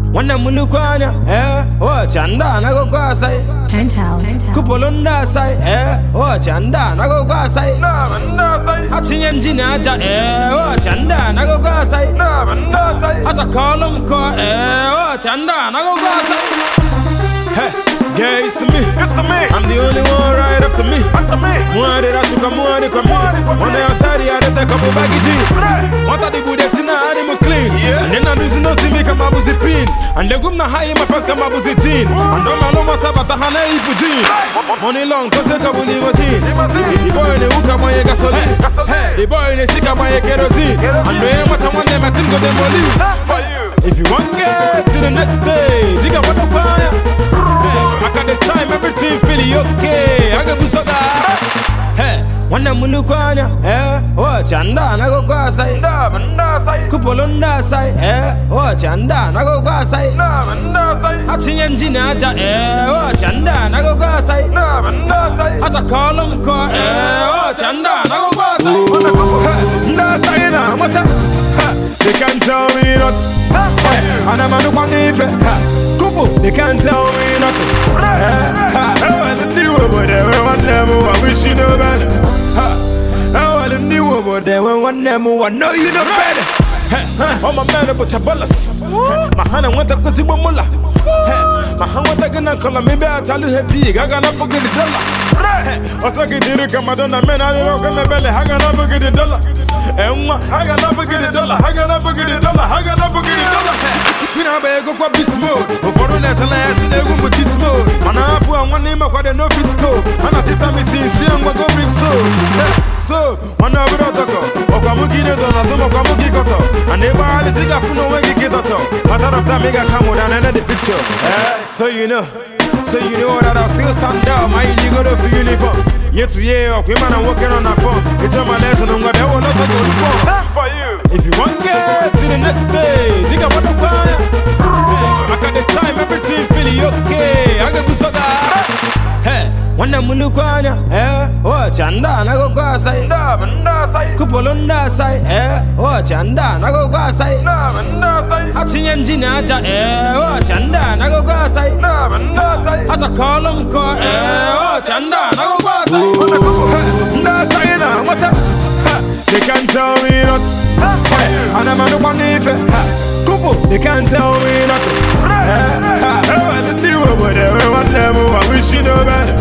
Wana mulukwanya, oh chanda na go kwasai. Penthouse. Kupolunda sai, oh chanda na go kwasai. Hati mjini aja, oh chanda na go kwasai. Hata kolum ko, oh chanda na go kwasai. Hey, yeah, it's to me. I'm the only one right up to me. Mwade rashuka mwade kwa me. One day outside, I take a couple baggy jeans. What are the bullets in the animal clean? And then I lose no see me come up with the pin. And they go na high my first come up with the jean. And don't know my sabata hana ipu jean. Money long cause they come with limousine. The boy in the hookah my gasoline. Hey, the boy in the shika my kerosene. And they want to one them I think go them police. If you want get to the next stage, you got what the fire. I got the time, everything feeling okay. I got busoga. Hey, wana mulukwanya, oh chanda na go kwasai. Kupolunda sai, oh chanda na go kwasai. Hati mjini aja, oh chanda na go kwasai. Hata kolum ko, oh chanda na go kwasai. Ndasai na mata, they can't tell me nothing. And I'm on the they can't tell me nothing. I want to do it, but they want them who I wish you know better. I want to do it, but they want them who I know you know better. Oh my man, but you're jealous. My hand I want to go see Bomola. My hand want to go call maybe I tell you happy. I got up for get the dollar. I saw it didn't come. I don't know, man. I don't know, my belly. I got up for get the dollar. I got up for get the dollar. I got up for get the dollar. I got up for get the dollar. Fina be go kwa beast mode. For the next last in the room with cheat mode. Man, I put one name of the no fit code. And I just me sincere and go bring so one of the other. Okamuki the donor, some Okamuki got up. And they buy the ticket for no way to get out. Matter of time, make a come down and the picture. So you know that I'll still stand up. My illegal for uniform. Year to year, okay, man, I'm working on that phone. It's on my lesson, I'm gonna do what's good for you. If you want to get to the next stage, you got what the fire. I got the time, everything feeling okay. I got busoga. Hey, wana mulukwanya, oh chanda na go kwasai. Kupolunda sai, oh chanda na go kwasai. Hati mjini aja, oh chanda na go kwasai. Hata kolum ko, oh chanda na go kwasai. Ndasai na mata, they can't tell me nothing. And I'm on the one they can't tell me nothing. I want to do it, but they want them who I wish you know better.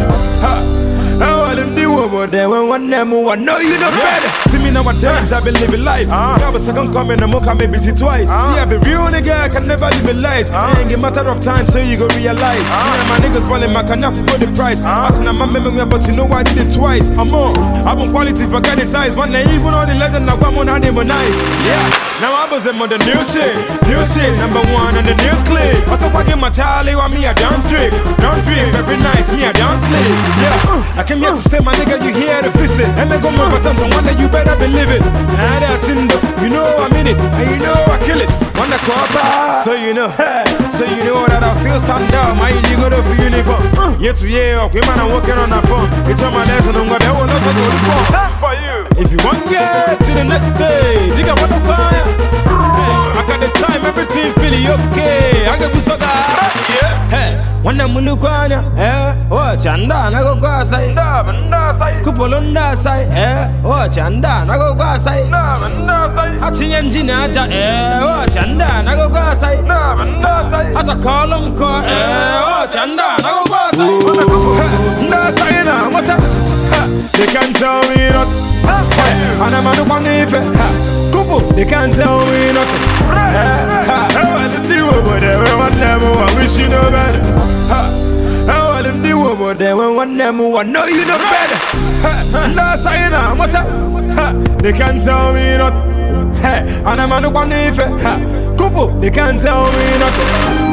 I want to do it, but they want them who I know you know better. See me nowadays, I've been living life. I was second coming, I'm okay, maybe busy twice. See, I've been real nigga, I can never live in lies. Ain't a matter of time, so you go realize. Me and my niggas falling, my cognac for the price. I said, I'm memory, but you know I did it twice. I'm more, I've been quality, forget the size. One day, even on the legend, I'm on how they were nice. Yeah, now I was on the new shit, number one on the news clip. I thought I get my Charlie, while me, I don't trip every night, me, I don't sleep. Yeah, I came here to stay, my nigga, you here to visit. And they go more buttons on one day, you better believe it. And that's in the, you know I'm in it, and you know I kill it. When the quarter, so you know that I'll still stand up. My illegal for uniform. Year to year, okay, man, I'm working on that phone. It's on my lesson, I'm gonna do what's good for you. If you want to get to the next stage, you got what the fire. I got the time, everything feeling okay. I got busoga. Hey, wana mulukwanya, oh chanda na go kwasai. Kupolunda sai, oh chanda na go kwasai. Hati mjini aja, oh chanda na go kwasai. Hata kolum ko, oh chanda na go kwasai. Ndasai na mata, they can't tell me nothing. And I'm on the one they can't tell me nothing. I want to do it, but they want them who I wish you know better. I want to do it, but they want them who I know you know better. Ndasai na mata, they can't tell me nothing. And I'm on the one they can't tell me nothing.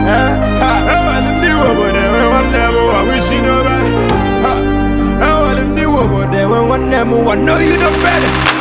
I want to do it, but they want them who I wish you know better. I want to do it, but they want them who I know you know better.